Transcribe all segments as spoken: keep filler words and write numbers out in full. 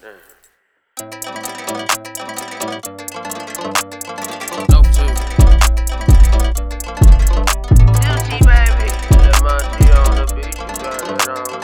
No two. Guilty, baby. Let my G on the beach, you got it on.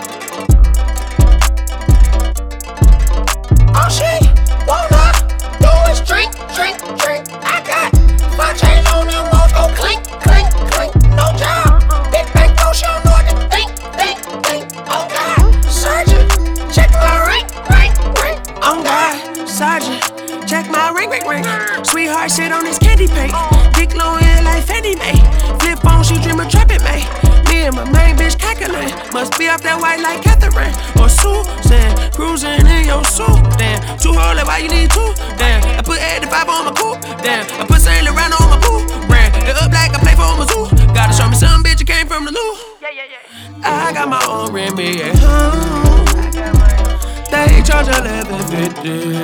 All she wanna do is drink, drink, drink. I got my chains on them walls go clink, clink, clink. No job, big bank go, she don't know what to think, think, think. Oh God, Sergeant, check my ring, ring, ring. Oh God, Sergeant, check my ring, ring, ring. Sweetheart sit on this candy paint. Dick low in like Fannie Mae. Flip phone, she dream of trapping me. Me and my main bitch calculate. Must be off that white like Catherine or Susan. Cruising in your suit, damn. Two hoes, like why you need two? Damn. I put eighty-five on my coupe, damn. I put Saint Laurent on my boot, brand. It up like I play for Mizzou. Gotta show me some bitch you came from the loo. Yeah, yeah, yeah. I got my own Remy at home. They charge eleven fifty.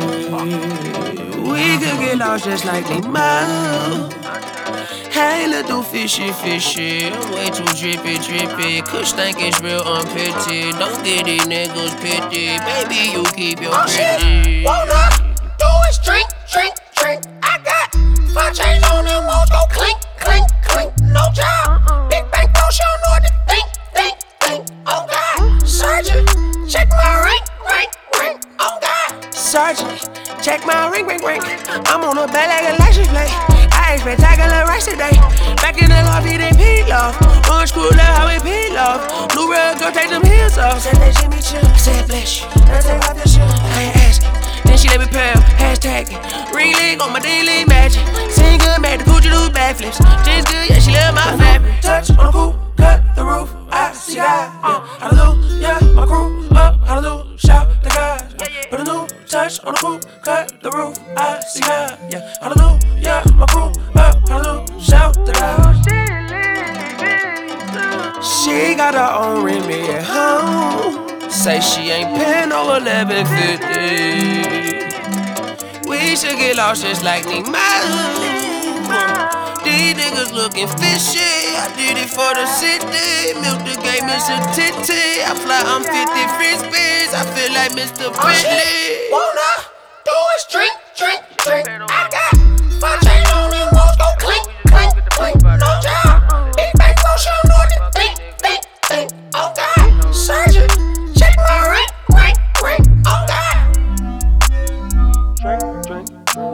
We could get lost just like Nemo. Hey, little fishy, fishy. I'm way too drippy, drippy. Kush think it's real unpitty. Don't get these niggas pity. Baby, you keep your pretty. Wanna do is drink, drink, drink. I got my chains on them walls go clink, clink, clink. No job, big bank go, she don't know what to think, think, think. Oh God, Sergeant, check my ring, ring, ring. Oh God, Sergeant, check my ring, ring, ring. I'm on a bed like a license plate. I ain't spectacular rice today. Back in the lobby, they peel off. Orange cooler, how it peel off. Blue rug, go take them heels off. Said they Jimmy chill. I said bless you. Now take off your shoes. I ain't asking. Then she let me pal. Hashtag it. Ring leg on my daily magic. Sing good, made the coochie do backflips. Jeans good, yeah, she love my fabric. Touch on the pool, cut the roof. I see God. Yeah, hallelujah, my crew up. Hallelujah, shout to God. Put a new touch on the pool, cut the roof. I see God. Yeah, hallelujah, my crew up. Hallelujah, shout to God. She got her own Remy at home. Say she ain't paying no eleven fifty. We should get lost just like Nemo. These niggas looking fishy. I did it for the city. Milk the game is a titty. I fly, I'm fifty frisbees. I feel like Mister Bentley. Wanna do is drink, drink, drink. I got my chains on them walls go clink, clink, clink. No job, big bank go, she don't know what to think, think, think. Oh God, Sergeant, check my ring, ring, ring. Oh God. Drink, drink.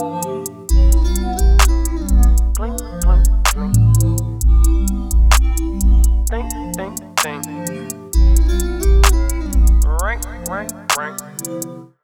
Clink, clink, clink. Think, think, think. Ring, ring, ring.